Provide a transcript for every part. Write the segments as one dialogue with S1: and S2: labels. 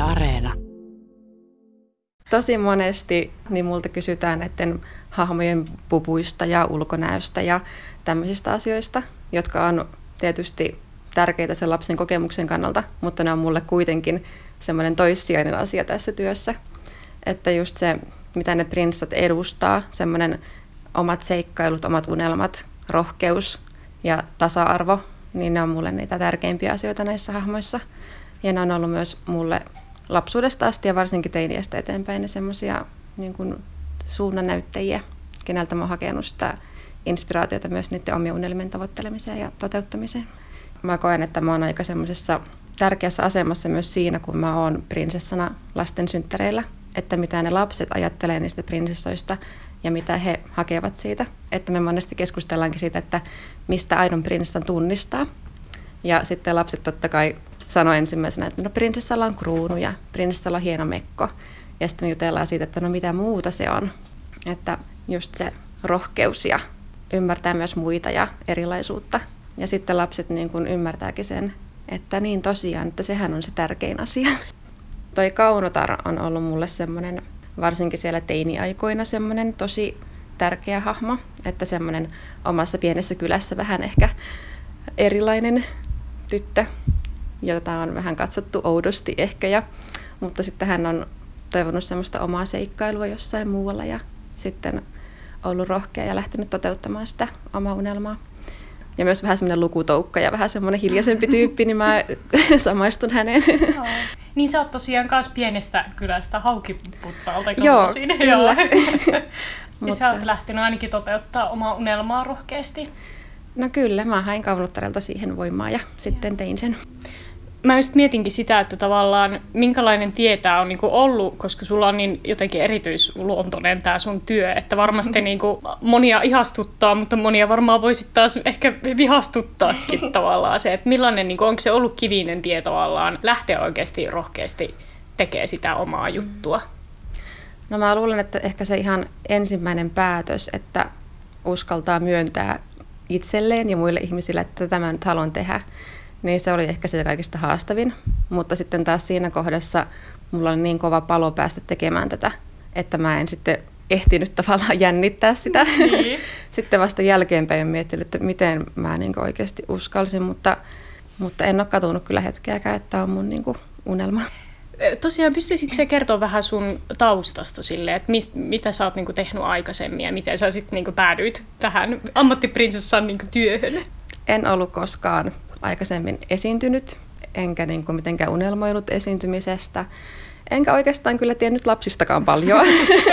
S1: Areena.
S2: Tosi monesti niin multa kysytään näiden hahmojen puvuista ja ulkonäöstä ja tämmöisistä asioista, jotka on tietysti tärkeitä sen lapsen kokemuksen kannalta, mutta ne on mulle kuitenkin semmoinen toissijainen asia tässä työssä. Että just se, mitä ne prinssat edustaa, semmoinen omat seikkailut, omat unelmat, rohkeus ja tasa-arvo, niin ne on mulle niitä tärkeimpiä asioita näissä hahmoissa. Ja ne on ollut myös mulle lapsuudesta asti ja varsinkin teiniästä eteenpäin ne semmoisia niin kuin suunnannäyttäjiä, keneltä mä oon hakenut sitä inspiraatiota myös niiden omien unelmien tavoittelemiseen ja toteuttamiseen. Mä koen, että mä oon aika semmoisessa tärkeässä asemassa myös siinä, kun mä oon prinsessana lasten synttäreillä, että mitä ne lapset ajattelee niistä prinsessoista ja mitä he hakevat siitä. Että me monesti keskustellaankin siitä, että mistä aidon prinsessan tunnistaa. Ja sitten lapset totta kai sanoo ensimmäisenä, että no prinsessalla on kruunu ja prinsessalla on hieno mekko. Ja sitten me jutellaan siitä, että no mitä muuta se on. Että just se rohkeus ja ymmärtää myös muita ja erilaisuutta. Ja sitten lapset niin kuin ymmärtääkin sen, että niin tosiaan, että sehän on se tärkein asia. Toi Kaunotar on ollut mulle semmoinen, varsinkin siellä teiniaikoina semmoinen tosi tärkeä hahmo. Että semmoinen omassa pienessä kylässä vähän ehkä erilainen tyttö, jota on vähän katsottu oudosti ehkä. Mutta sitten hän on toivonut semmoista omaa seikkailua jossain muualla ja sitten ollut rohkea ja lähtenyt toteuttamaan sitä omaa unelmaa. Ja myös vähän semmoinen lukutoukka ja vähän semmoinen hiljaisempi tyyppi, niin mä samaistun häneen.
S3: Joo. Niin sä oot tosiaan myös pienestä kylästä Haukiputtaalta.
S2: Joo, kyllä.
S3: Ja sä oot lähtenyt ainakin toteuttaa omaa unelmaa rohkeasti.
S2: No kyllä, mä hain Kaunottarilta siihen voimaa ja sitten tein sen.
S3: Mä just mietinkin sitä, että tavallaan minkälainen tie tää on niinku ollut, koska sulla on niin jotenkin erityisluontoinen tää sun työ, että varmasti niinku monia ihastuttaa, mutta monia varmaan voisit taas ehkä vihastuttaakin tavallaan se, että millainen, niinku, onko se ollut kivinen tie tavallaan lähteä oikeasti rohkeasti tekemään sitä omaa juttua?
S2: No mä luulen, että ehkä se ihan ensimmäinen päätös, että uskaltaa myöntää itselleen ja muille ihmisille, että tämä nyt haluan tehdä, niin se oli ehkä se kaikista haastavin. Mutta sitten taas siinä kohdassa mulla oli niin kova palo päästä tekemään tätä, että mä en sitten ehtinyt tavallaan jännittää sitä. Niin. Sitten vasta jälkeenpäin miettinyt, että miten mä niin oikeasti uskalsin, mutta en ole katunut kyllä hetkeäkään, että tämä on mun niin unelma.
S3: Tosiaan, pystyisikö sä kertoa vähän sun taustasta silleen, että mitä sä oot tehnyt aikaisemmin ja miten sä sitten päädyit tähän ammattiprinsessan työhön? En ollut koskaan aikaisemmin esiintynyt, enkä mitenkään unelmoinut esiintymisestä. Enkä oikeastaan kyllä tiennyt lapsistakaan paljon.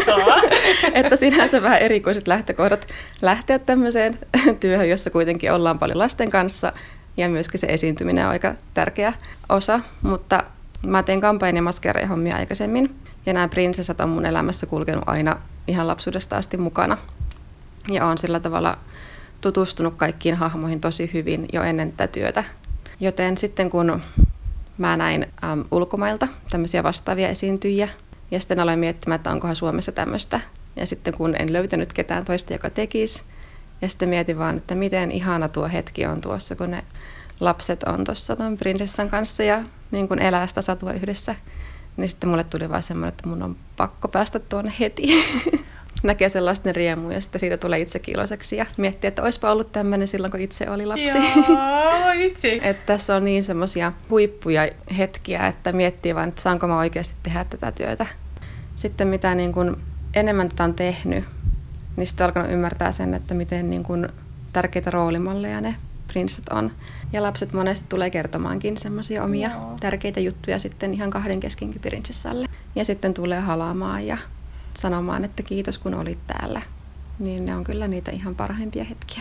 S3: Että sinänsä vähän erikoiset lähtökohdat lähteä tämmöiseen työhön, jossa kuitenkin ollaan paljon lasten kanssa. Ja myöskin se esiintyminen on aika tärkeä osa. Mutta mä teen kampanjan maskeerahommia aikaisemmin. Ja nämä prinsessat on mun elämässä kulkenut aina ihan lapsuudesta asti mukana. Ja olen sillä tavalla tutustunut kaikkiin hahmoihin tosi hyvin jo ennen tätä työtä. Joten sitten kun mä näin ulkomailta tämmöisiä vastaavia esiintyjiä, ja sitten aloin miettimään, että onkohan Suomessa tämmöistä. Ja sitten kun en löytänyt ketään toista, joka tekisi, ja sitten mietin vaan, että miten ihana tuo hetki on tuossa, kun ne lapset on tuossa ton prinsessan kanssa ja niin kun elää sitä satua yhdessä. Niin sitten mulle tuli vaan semmoinen, että mun on pakko päästä tuonne heti. Näkee sellaisten riemuja ja sitten siitä tulee itsekin iloiseksi ja miettii, että olisipa ollut tämmöinen silloin, kun itse oli lapsi. Joo, itse.
S2: Että tässä on niin semmoisia huippuja hetkiä, että miettii vaan, että saanko mä oikeasti tehdä tätä työtä. Sitten mitä niin kun enemmän tätä on tehnyt, niin sitten on alkanut ymmärtää sen, että miten niin kun tärkeitä roolimalleja ne prinssit on. Ja lapset monesti tulee kertomaankin semmoisia omia tärkeitä juttuja sitten ihan kahden keskenkin prinsessalle. Ja sitten tulee halaamaan ja sanomaan, että kiitos kun olit täällä. Niin ne on kyllä niitä ihan parhaimpia hetkiä.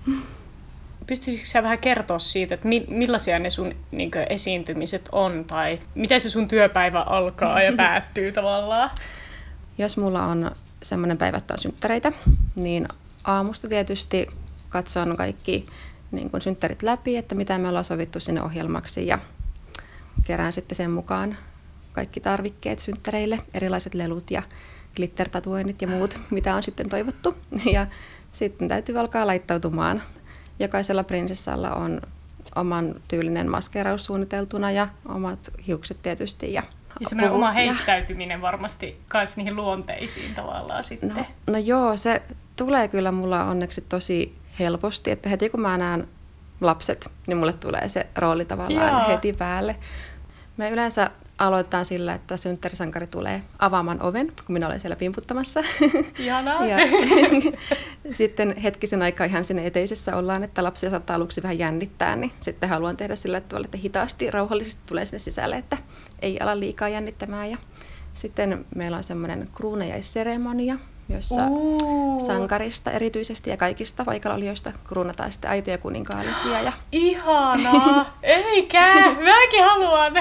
S3: Pystyisikö sä vähän kertoa siitä, että millaisia ne sun esiintymiset on tai miten se sun työpäivä alkaa ja päättyy tavallaan?
S2: Jos mulla on semmoinen päivä, että on synttäreitä, niin aamusta tietysti katson kaikki synttärit läpi, että mitä me ollaan sovittu sinne ohjelmaksi ja kerään sitten sen mukaan kaikki tarvikkeet synttäreille, erilaiset lelut ja glitter-tatuoinnit ja muut, mitä on sitten toivottu. Ja sitten täytyy alkaa laittautumaan. Jokaisella prinsessalla on oman tyylinen maskeeraus suunniteltuna ja omat hiukset tietysti. Ja
S3: Ja semmoinen oma heittäytyminen varmasti myös niihin luonteisiin tavallaan sitten.
S2: No joo, se tulee kyllä mulla onneksi tosi helposti, että heti kun mä näen lapset, niin mulle tulee se rooli tavallaan heti päälle. Me yleensä aloitetaan sillä, että synttärisankari tulee avaamaan oven, kun minä olen siellä pimputtamassa.
S3: Ihanaa.
S2: Ja sitten hetkisen aikaa ihan siinä eteisessä ollaan, että lapsia saattaa aluksi vähän jännittää, niin sitten haluan tehdä sillä tavalla, että hitaasti, rauhallisesti tulee sinne sisälle, että ei ala liikaa jännittämään. Ja sitten meillä on semmoinen kruunajaisseremonia, jossa sankarista erityisesti ja kaikista paikallaolijoista kruunataan sitten aitoja kuninkaallisia. Ja
S3: ihanaa! Eikä! Mäkin haluan!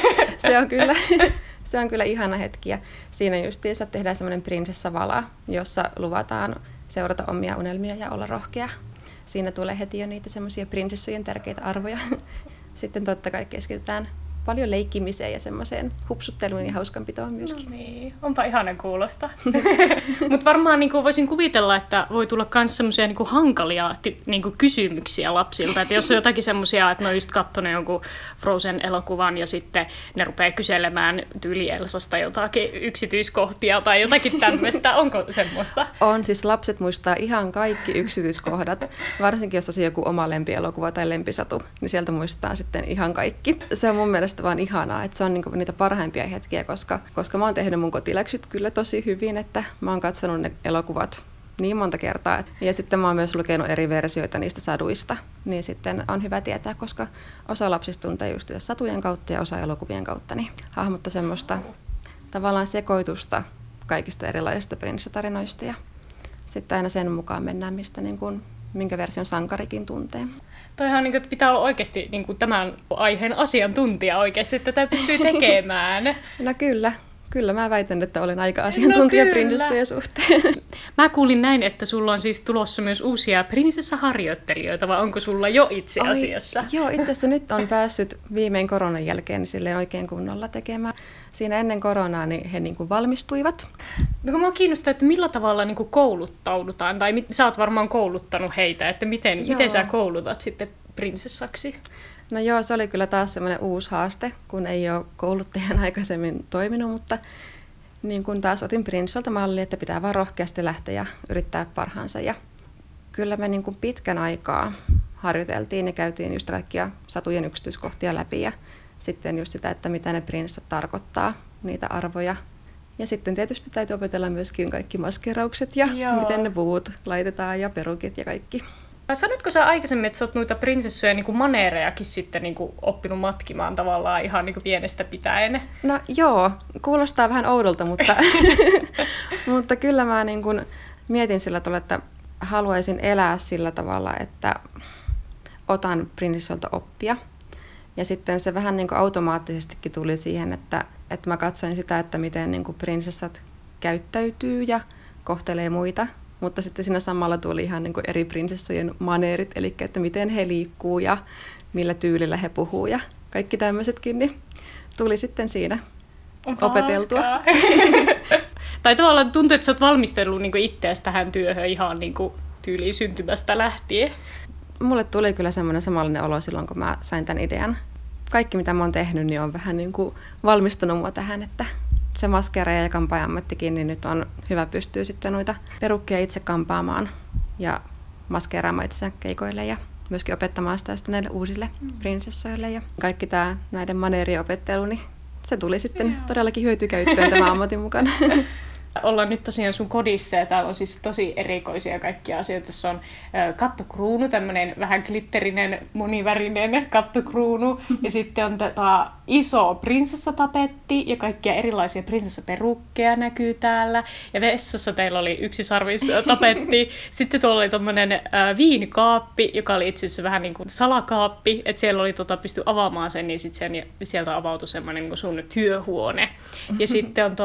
S2: Se on kyllä ihana hetki. Ja siinä justiinsa tehdään semmoinen prinsessavala, jossa luvataan seurata omia unelmia ja olla rohkea. Siinä tulee heti jo niitä semmoisia prinsessojen tärkeitä arvoja. Sitten totta kai keskitytään paljon leikkimiseen ja semmoiseen hupsutteluun ja hauskanpitoon myöskin.
S3: No niin, onpa ihanen kuulosta. Mutta varmaan voisin kuvitella, että voi tulla myös semmoisia hankalia kysymyksiä lapsilta. Että jos on jotakin semmoisia, että ne on just katsonut jonkun Frozen-elokuvan ja sitten ne rupeaa kyselemään tyyli Elsasta jotakin yksityiskohtia tai jotakin tämmöistä. Onko semmoista?
S2: On, siis lapset muistaa ihan kaikki yksityiskohdat. Varsinkin jos on joku oma lempielokuva tai lempisatu, niin sieltä muistetaan sitten ihan kaikki. Se on mun mielestä vaan ihanaa, että se on niitä parhaimpia hetkiä, koska mä oon tehnyt mun kotiläksyt kyllä tosi hyvin, että mä oon katsonut ne elokuvat niin monta kertaa. Ja sitten mä oon myös lukenut eri versioita niistä saduista, niin sitten on hyvä tietää, koska osa lapsista tuntee just satujen kautta ja osa elokuvien kautta, niin hahmottaa semmoista tavallaan sekoitusta kaikista erilaisista prinsessatarinoista ja sitten aina sen mukaan mennään, mistä minkä version sankarikin tuntee.
S3: Toihan että pitää olla oikeasti tämän aiheen asiantuntija oikeasti, että tätä pystyy tekemään.
S2: No kyllä mä väitän, että olen aika asiantuntija prinsessojen suhteen.
S3: Mä kuulin näin, että sulla on siis tulossa myös uusia prinsessaharjoittelijoita, vai onko sulla jo itse asiassa?
S2: Joo, itse asiassa nyt on päässyt viimein koronan jälkeen silleen oikein kunnolla tekemään. Siinä ennen koronaa niin he valmistuivat.
S3: No kun minua kiinnostaa, että millä tavalla kouluttaudutaan, tai sä oot varmaan kouluttanut heitä, että miten sä koulutat sitten prinsessaksi?
S2: No joo, se oli kyllä taas semmoinen uusi haaste, kun ei ole kouluttajan aikaisemmin toiminut, mutta niin kun taas otin prinsessalta mallia, että pitää vaan rohkeasti lähteä ja yrittää parhaansa. Ja kyllä me pitkän aikaa harjoiteltiin ja käytiin just kaikkia satujen yksityiskohtia läpi ja sitten just sitä, että mitä ne prinsessat tarkoittaa, niitä arvoja. Ja sitten tietysti täytyy opetella myöskin kaikki maskeraukset ja miten ne puvut laitetaan ja perukit ja kaikki.
S3: Sanoitko sä aikaisemmin, että sä oot noita prinsessoja maneerejakin sitten oppinut matkimaan tavallaan ihan pienestä pitäen?
S2: No joo, kuulostaa vähän oudolta, mutta kyllä mä mietin sillä tavalla, että haluaisin elää sillä tavalla, että otan prinsessolta oppia. Ja sitten se vähän automaattisestikin tuli siihen, että mä katsoin sitä, että miten prinsessat käyttäytyy ja kohtelee muita. Mutta sitten siinä samalla tuli ihan eri prinsessojen maneerit, eli että miten he liikkuu ja millä tyylillä he puhuu ja kaikki tämmöisetkin, niin tuli sitten siinä opeteltua.
S3: Tai tavallaan tuntuu, että sä oot valmistellut itseäsi tähän työhön ihan tyyliin syntymästä lähtien.
S2: Mulle tuli kyllä semmoinen samanlainen olo silloin, kun mä sain tämän idean. Kaikki, mitä mä oon tehnyt, niin on vähän valmistunut mua tähän, että se maskeeraja ja kampaaja-ammattikin, niin nyt on hyvä pystyä sitten noita perukkeja itse kampaamaan ja maskeeraamaan itsensä keikoille ja myöskin opettamaan sitä sitten näille uusille prinsessoille. Ja kaikki tämä näiden maneerien opettelu, niin se tuli sitten todellakin hyötykäyttöön tämän ammatin mukana.
S3: Ollaan nyt tosiaan sun kodissa ja täällä on siis tosi erikoisia kaikkia asioita. Tässä on kattokruunu, tämmöinen vähän glitterinen, monivärinen kattokruunu. Ja sitten on iso prinsessatapetti ja kaikkia erilaisia prinsessaperukkeja näkyy täällä. Ja vessassa teillä oli yksisarvistapetti. Sitten tuolla oli tommonen viinikaappi, joka oli itse asiassa vähän niin kuin salakaappi. Että siellä oli pysty avaamaan sen, niin sitten sieltä avautui semmoinen niin sun työhuone. Ja sitten on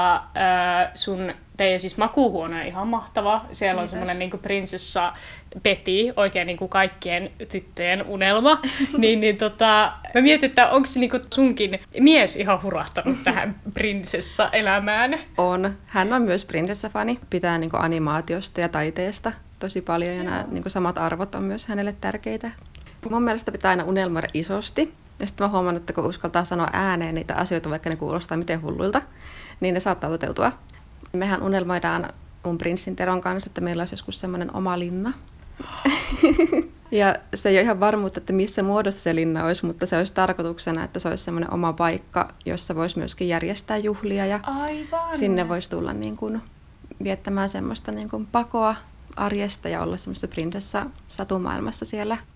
S3: teidän siis makuuhuone on ihan mahtava. Siellä on semmoinen prinsessa Peti, oikein kaikkien tyttöjen unelma. Mä mietin, että onko se sunkin mies ihan hurahtanut tähän prinsessa-elämään?
S2: On. Hän on myös prinsessafani. Pitää animaatiosta ja taiteesta tosi paljon ja nämä samat arvot on myös hänelle tärkeitä. Mun mielestä pitää aina unelmoida isosti Ja sitten mä huomannut, että kun uskaltaa sanoa ääneen niitä asioita, vaikka ne kuulostaa miten hulluilta, niin ne saattaa toteutua. Mehän unelmoidaan mun prinssin Teron kanssa, että meillä olisi joskus semmoinen oma linna. Ja se ei ole ihan varmuutta, että missä muodossa se linna olisi, mutta se olisi tarkoituksena, että se olisi semmoinen oma paikka, jossa voisi myöskin järjestää juhlia. Ja
S3: aivan.
S2: Sinne voisi tulla niin kuin viettämään semmoista niin kuin pakoa arjesta ja olla semmoista prinsessa satumaailmassa siellä.